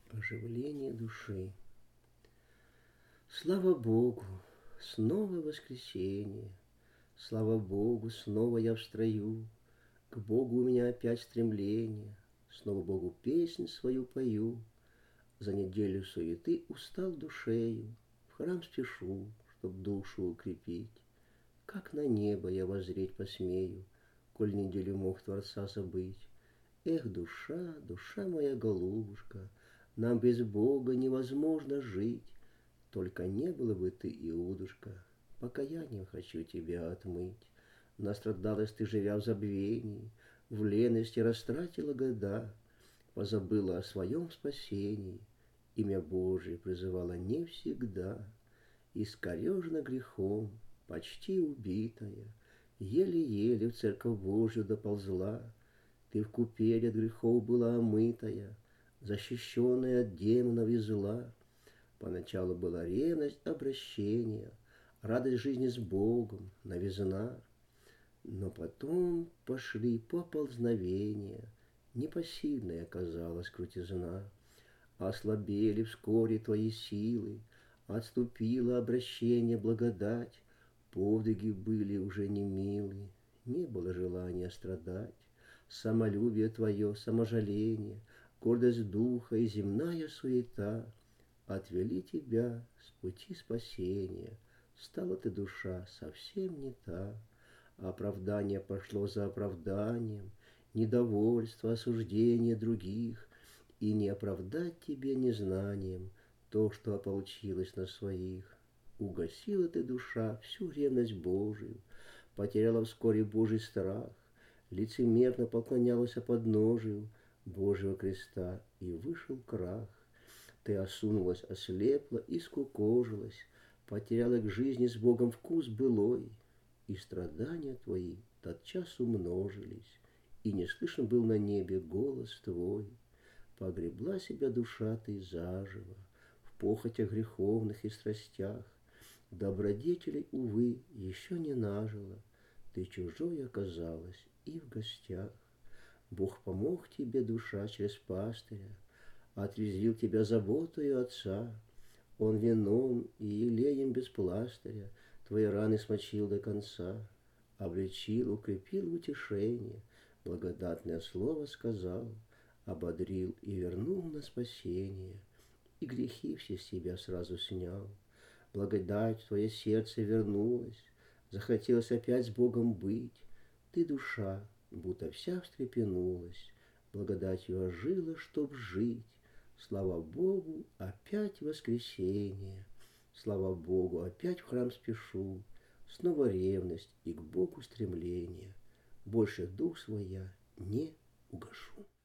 Оживление души. Слава Богу, снова воскресенье. Слава Богу, снова я в строю. К Богу у меня опять стремление. Снова Богу песнь свою пою. За неделю суеты устал душею. В храм спешу, чтоб душу укрепить. Как на небо я воззреть посмею, коль неделю мог Творца забыть. Эх, душа, душа моя голубушка, нам без Бога невозможно жить. Только не было бы ты, Иудушка, покаянием хочу тебя отмыть. Настрадалась ты, живя в забвении, в лености растратила года, позабыла о своем спасении, имя Божие призывала не всегда. Искорежена грехом, почти убитая, еле-еле в церковь Божью доползла. Ты в купель от грехов была омытая, защищенная от демонов и зла. Поначалу была ревность обращения, радость жизни с Богом, новизна. Но потом пошли поползновения, непосильной оказалась крутизна. Ослабели вскоре твои силы, отступило обращение благодать, подвиги были уже не милы, не было желания страдать. Самолюбие твое, саможаление, гордость духа и земная суета отвели тебя с пути спасения. Стала ты, душа, совсем не та. Оправдание пошло за оправданием, недовольство, осуждение других, и не оправдать тебе незнанием то, что ополчилось на своих. Угасила ты, душа, всю ревность Божию, потеряла вскоре Божий страх, лицемерно поклонялась подножию Божьего креста, и вышел крах. Ты осунулась, ослепла и скукожилась, потеряла к жизни с Богом вкус былой, и страдания твои тотчас умножились, и не слышен был на небе голос твой. Погребла себя душа ты заживо в похотях греховных и страстях, добродетелей, увы, еще не нажила, ты чужой оказалась и в гостях. Бог помог тебе, душа, через пастыря, отрезвил тебя заботою отца. Он вином и елеем без пластыря твои раны смочил до конца, облечил, укрепил в утешение, благодатное слово сказал, ободрил и вернул на спасение, и грехи все с себя сразу снял. Благодать в твое сердце вернулась, захотелось опять с Богом быть. Ты, душа, будто вся встрепенулась, благодатью ожила, чтоб жить. Слава Богу, опять воскресенье, слава Богу, опять в храм спешу. Снова ревность и к Богу стремление, больше дух свой я не угашу.